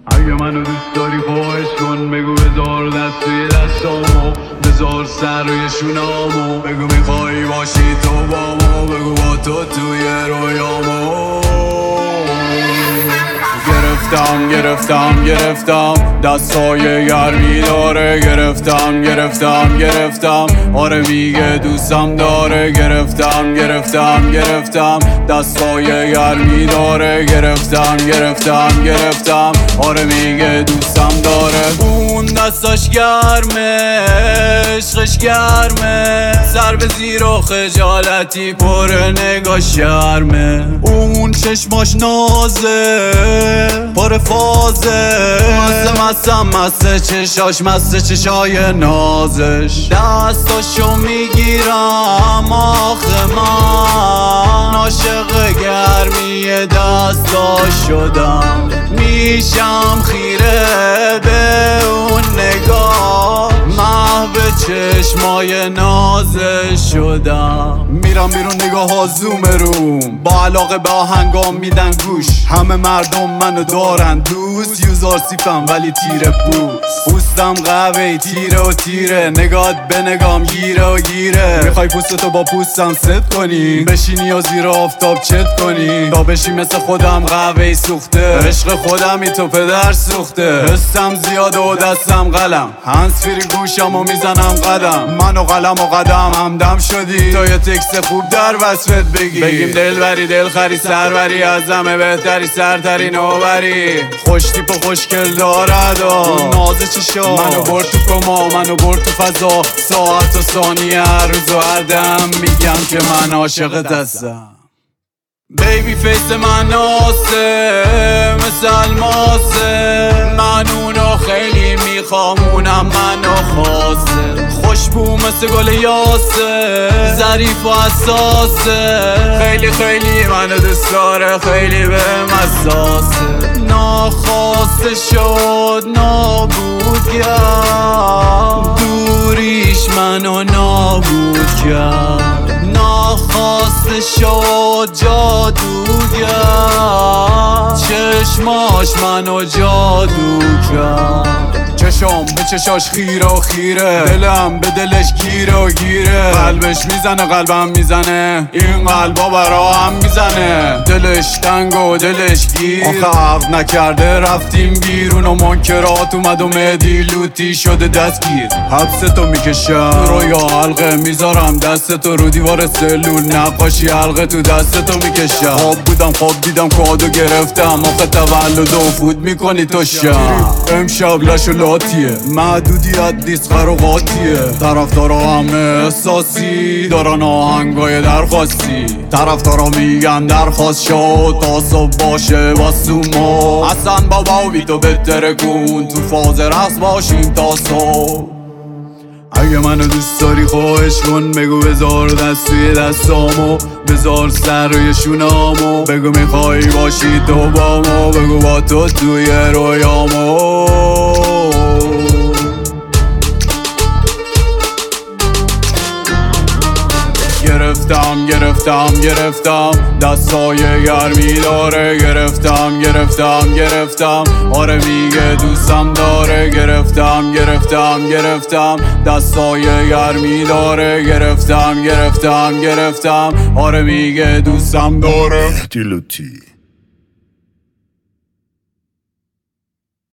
اگه منو دوست داری خواهش کن، بگو بذار دست توی دستامو، بذار سر روی شونامو، بگو میخوایی باشی تو بامو، بگو با تو توی رویامو. گرفتم دستای گرمی داره، گرفتم آره میگه دوستم داره، گرفتم دستای گرمی داره، گرفتم آره میگه دوستم داره. اون دستاش گرمه، عشقش گرمه، سر به زیر و خجالتی پر نگاه شرمه. اون چشماش نازه پر فازه، مسته چشاش، مسته چشای نازش. دستاشو میگیرم آخه من عاشق گرمی دستاش شدم، میشم خیره به اون نگاه، محو چشمای نازش شدم. میرم بیرون نگاه ها زوم روم، با علاقه به آهنگام میدن گوش، همه مردم منو دارن دوست، یوزار سیفم ولی تیره پوستم قوی تیره، نگات به نگام گیره. میخوای پوستتو با پوستم ست کنی، بشینی یا زیر آفتاب چت کنی، تا بشی مثل خودم قوی سوخته، عشق خودمی تو پدر سوخته. حسم زیاده و دستم قلم، هنس فری گوشمو میزنم قدم، من و قلم و قدم همدم شدی، تا یه تکست خوب در وصفت بگیم دلبری دلخری سروری، از همه بهتری سرتری نوبری، خوش تیپ و خوشگل دارد و نازه چشا، منو برد تو کما، منو برد تو فضا، ساعت و ثانیه هر روز و هر دم میگم که من عاشقت هستم. بیبی فیس من آسه مثل الماسه، من اونو خیلی میخوام، اونم منو خواسته، خوشبو مثل گل یاسه، ظریف و حساسه، خیلی منو دوست داره، خیلی بهم حساسه. ناخواسته شد نابود کرد، دوریش منو نابود کرد، ناخواسته شد جادوگر، چشماش منو جادو کرد. چشم به چشاش خیره، دلم به دلش گیره، قلبش میزنه قلبم میزنه، این قلبا برا هم میزنه، دلش تنگ و دلش گیر، آخه عقد نکرده رفتیم بیرون و منکرات اومد و مهدی لوتی شده دستگیر. حبستو میکشم رویا حلقه، میذارم دستتو رو دیوار سلول، نقاشی حلقه تو دستتو میکشم. خواب بودم خواب دیدم کادو گرفتم، آخه تولد و فود میکنی تو شم. امشب لش و لاتیه، محدودیت دیست خروقاتیه، طرفدارا همه احساسی دارن آهنگای درخواستی، طرفدارا میگن درخواست شد تا صبح باشه واسوما، حسن بابا بی تو بهتره کن، تو فاز رقص باشیم تا صبح. اگه منو دوست داری خواهش کن، بگو بذار دست توی دستامو، بذار سر روی شونامو، بگو میخوایی باشی تو بامو، بگو با تو توی رویامو. گرفتم دستای گرمی داره، گرفتم آره میگه دوستم داره، گرفتم دستای گرمی داره، گرفتم آره میگه دوستم داره. مهدی لوتی.